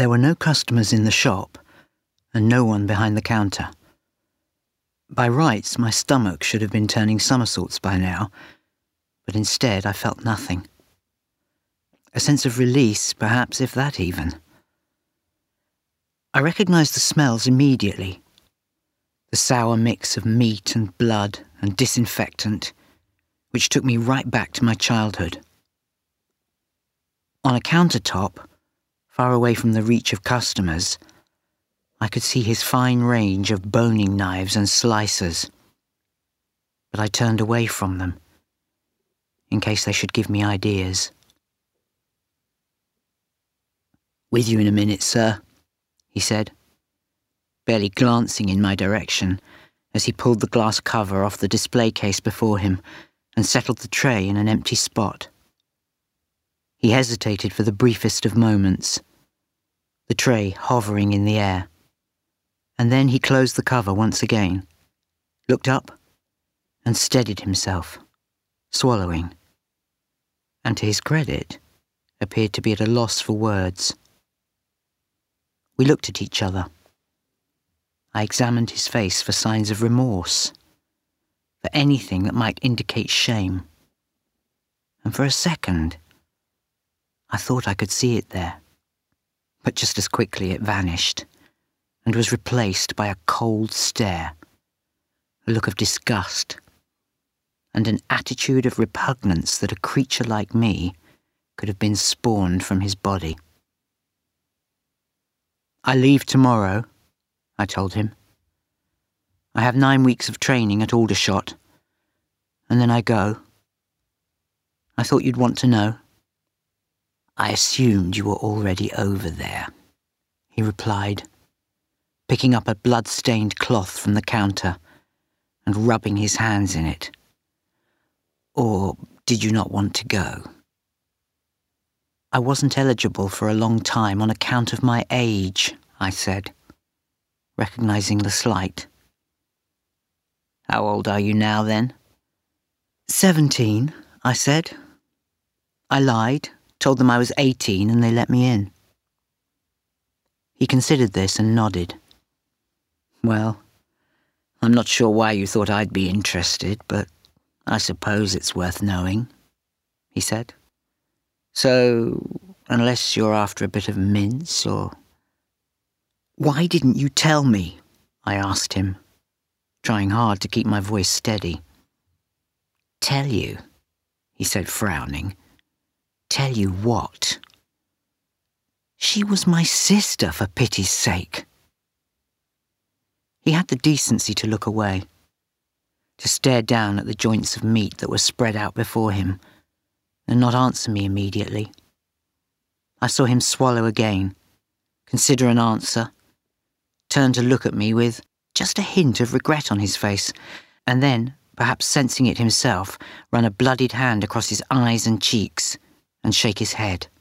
There were no customers in the shop, and no one behind the counter. By rights, my stomach should have been turning somersaults by now, but instead I felt nothing. A sense of release, perhaps, if that even. I recognised the smells immediately. The sour mix of meat and blood and disinfectant, which took me right back to my childhood. On a countertop, far away from the reach of customers, I could see his fine range of boning knives and slicers, but I turned away from them, in case they should give me ideas. "With you in a minute, sir," he said, barely glancing in my direction as he pulled the glass cover off the display case before him and settled the tray in an empty spot. He hesitated for the briefest of moments, the tray hovering in the air, and then he closed the cover once again, looked up, and steadied himself, swallowing, and to his credit, appeared to be at a loss for words. We looked at each other. I examined his face for signs of remorse, for anything that might indicate shame, and for a second, I thought I could see it there, but just as quickly it vanished and was replaced by a cold stare, a look of disgust, and an attitude of repugnance that a creature like me could have been spawned from his body. "I leave tomorrow," I told him. "I have 9 weeks of training at Aldershot, and then I go. I thought you'd want to know." "I assumed you were already over there," he replied, picking up a blood-stained cloth from the counter and rubbing his hands in it. "Or did you not want to go?" "I wasn't eligible for a long time on account of my age," I said, recognizing the slight. "How old are you now, then?" 17, I said. I lied, told them I was 18, and they let me in. He considered this and nodded. "Well, I'm not sure why you thought I'd be interested, but I suppose it's worth knowing," he said. "So, unless you're after a bit of mince or—" "Why didn't you tell me?" I asked him, trying hard to keep my voice steady. "Tell you?" he said, frowning. "Tell you what?" "She was my sister, for pity's sake." He had the decency to look away, to stare down at the joints of meat that were spread out before him, and not answer me immediately. I saw him swallow again, consider an answer, turn to look at me with just a hint of regret on his face, and then, perhaps sensing it himself, run a bloodied hand across his eyes and cheeks and shake his head.